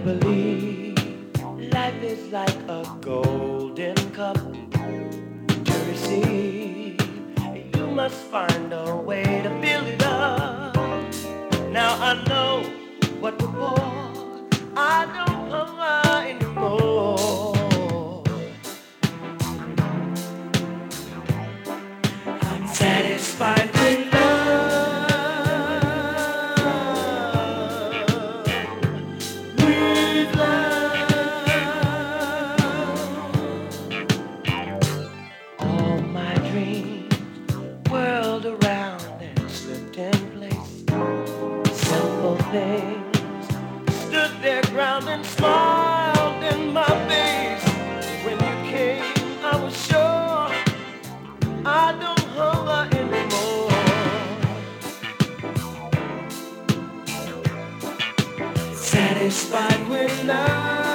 believe life is like a golden cup to receive. You must find a way to fill it up. Now I know what before I don't hunger anymore. I'm satisfied with love, with love. All my dreams whirled around and slipped in place. Simple things stood their ground and smiled in my face. When you came, I was sure I don't hunger anymore. Satisfied with love.